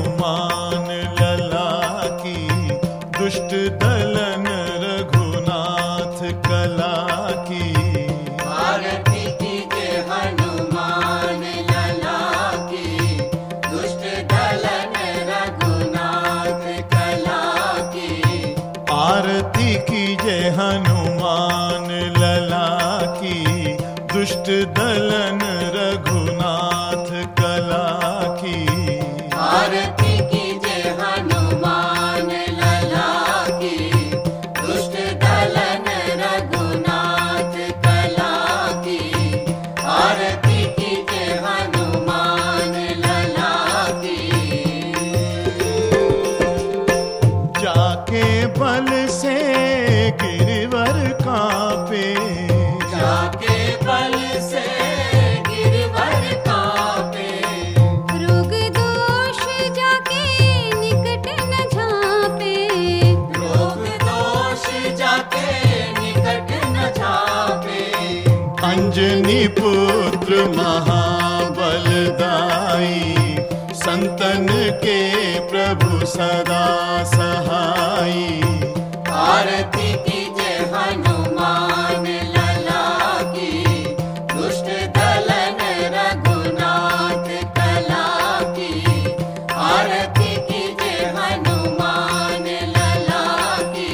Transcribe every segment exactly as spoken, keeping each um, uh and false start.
हनुमान लला की, दुष्ट दलन रघुनाथ कला की। आरती कीजिए हनुमान लला की, दुष्ट दलन रघुनाथ कला की। आरती कीजिए हनुमान लला की, दुष्ट दलन रघुनाथ कला की। आरती कीजिए हनुमान लला की, दुष्ट दलन रघुनाथ कला की। आरती कीजिए हनुमान लला की। जाके बल से गिरवर कांपे, जाके बल से गिरवर कांपे। रोग दोष जाके निकट न झांपे, रोग दोष जाके निकट न झांपे। अंजनी पुत्र महाबलदाई, संतन के प्रभु सदा सहाई। आरती कीजिए हनुमान लला की, दुष्ट दलन रघुनाथ कला की। आरती कीजिए हनुमान लला की।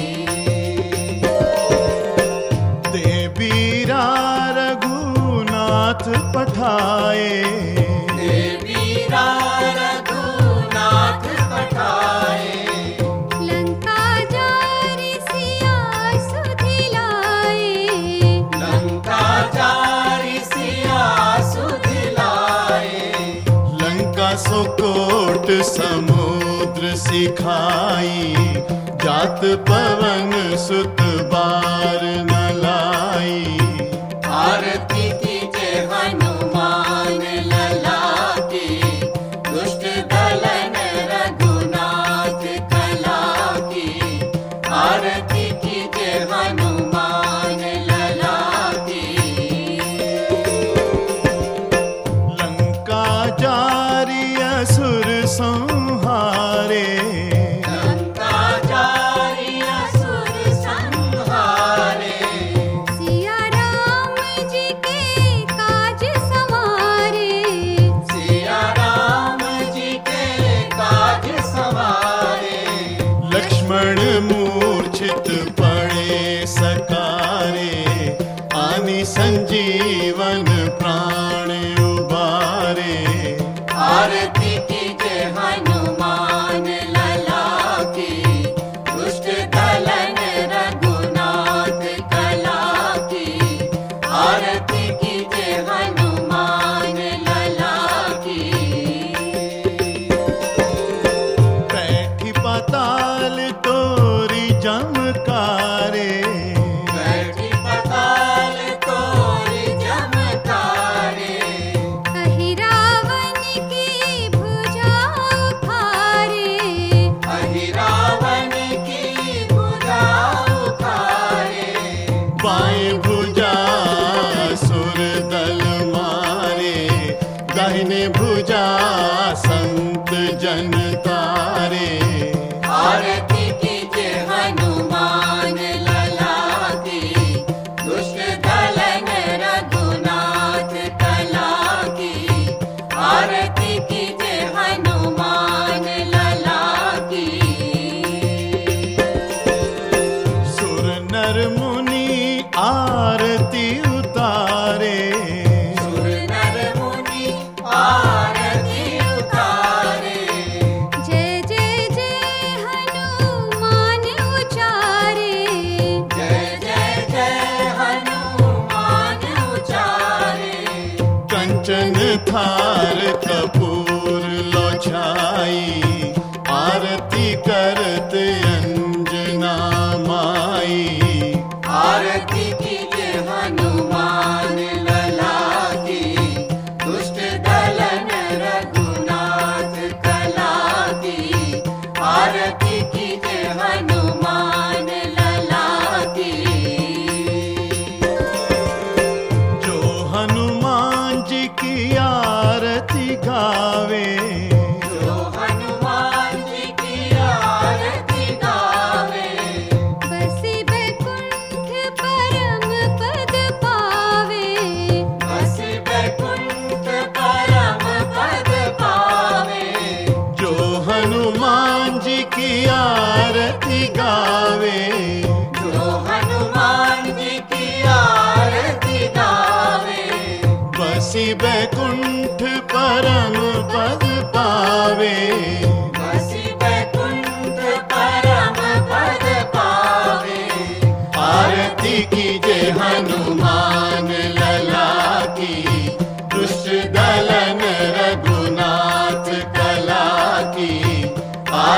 देवीरा रघुनाथ पठाए, देवीरा रघुनाथ पठाए। लंका जारि सिया सुधिलाए, लंका जारि सिया सुधिलाए। लंका सुकोट समुद्र सिखाई, जात पवन सुत बार न लाई। आरती कीजिए हनुमान लला की, दुष्ट दलन रघुनाथ कला की। आरती कीजिए हनुमान लला की। लंका जारी असुर संहारे, लंका जारि असुर संहारे। सिया राम जी के काज संवारे, सिया राम जी के काज संवारे। लक्ष्मण मूर्छित पड़े सकारे, आनि संजीवन प्राण उबारे। आरती कीजिए हनुमान लला की, दुष्ट दलन रघुनाथ कला की। आरती कीजिए हनुमान लला की। बैठी पाताल तोरी जमकारे, बैठी पताल तोरी जमकारे। कहि रावण की भुजा उखारे, अहि रावण की भुजा उखारे। बाएं भुजा सुर दल मारे, दाहिने भुजा संत जन तारे। आरती कीजिए हनुमान लला की, दुष्ट दलन रघुनाथ कला की। आरती कीजिए हनुमान लला की। सुर नर मुनि आरती उतारे, सुर नर मुनि आरती उतारे। जय जय जय हनुमान उचारे, जय जय जय हनुमान उचारे। कंचन थार कपूर लौछाई, आरती करत अंजना माई। आरती कीजिए हनुमान लला की, दुष्ट दलन रघुनाथ कला की। आरती कीजिए हनुमान लला की। जो हनुमान जी की आरती गावे, जो हनुमान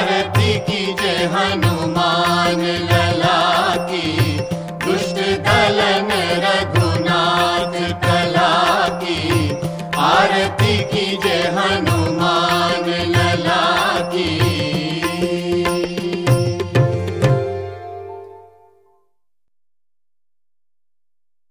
आरती कीजे हनुमान